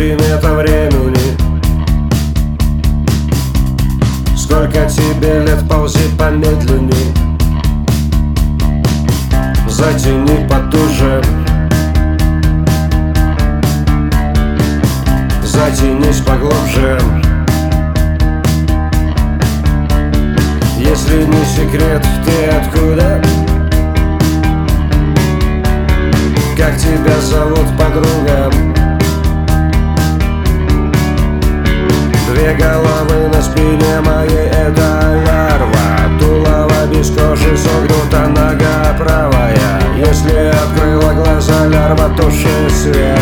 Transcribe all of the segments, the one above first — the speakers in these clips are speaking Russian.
примета времени. Сколько тебе лет, ползи помедленней. Затяни потуже, затянись поглубже. Если не секрет, ты откуда? Как тебя зовут, подруга? Две головы на спине моей — это лярва. Тулово без кожи, согнута нога правая. Если открыла глаза лярва, туши свет.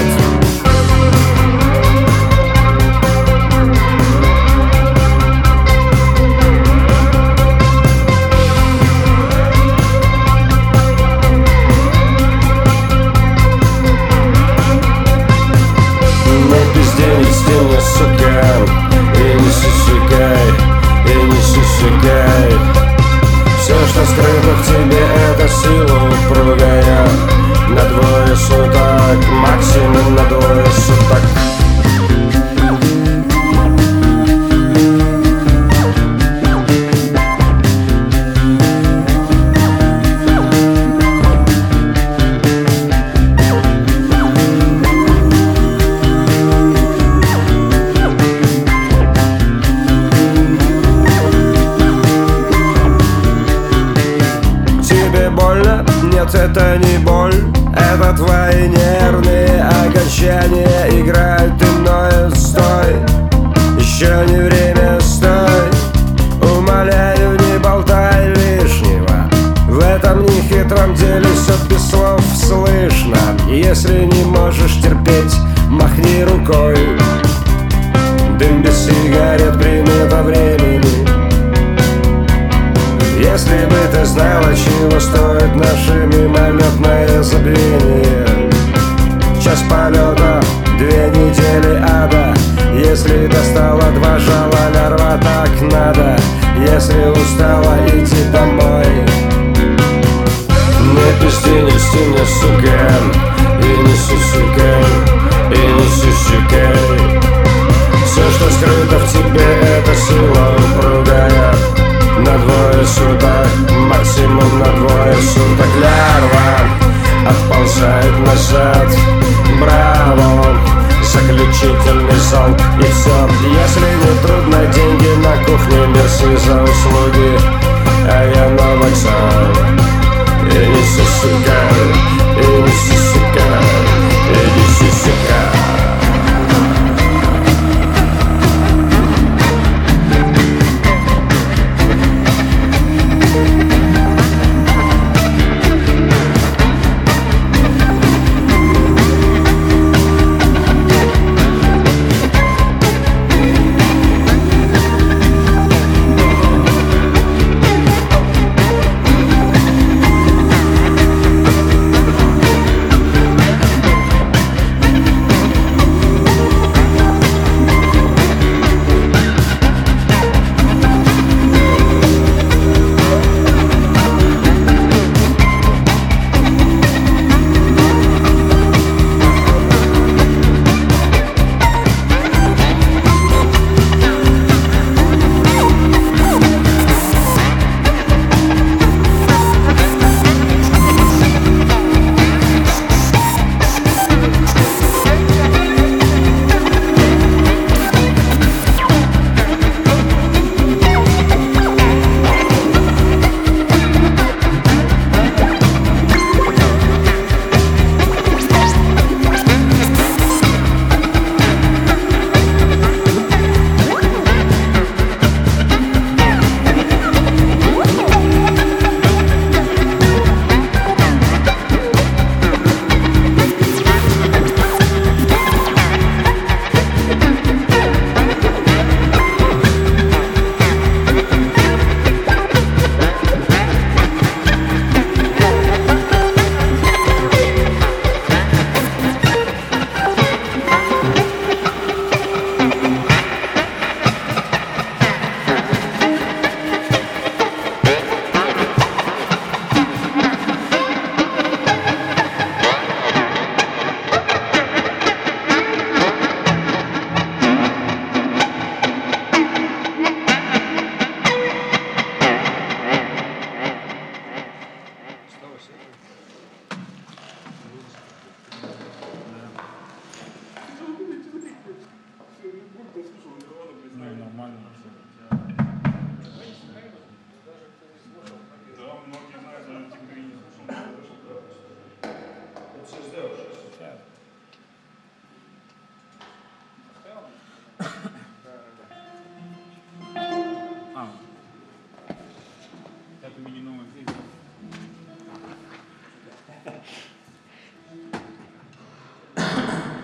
Все, что скрыто в тебе, это сила упругая. На двое суток, максимум на двое суток. Больно? Нет, это не боль. Это твои нервные огорчения играют иное. Стой, еще не время, стой. Умоляю, не болтай лишнего. В этом нехитром деле все без слов слышно. Если не можешь терпеть, махни рукой. Дым без сигарет, примета времени. Если бы ты знала, чего стоит наше мимолетное забвение. Час полета, 2 недели ада. Если достала 2 жала лярва, так надо. Если устала, иди домой. Не пизди, не льсти мне, сука. И не сюсюкай, и не сюсюкай. Все, что скрыто в тебе, это сила упругая. На двое суток, максимум на двое суток. Лярва отползает назад. Браво, заключительный сон. И все, если не трудно, деньги на кухне. Мерси за услуги, а я на вокзал. И не сосукай, и не сосукай.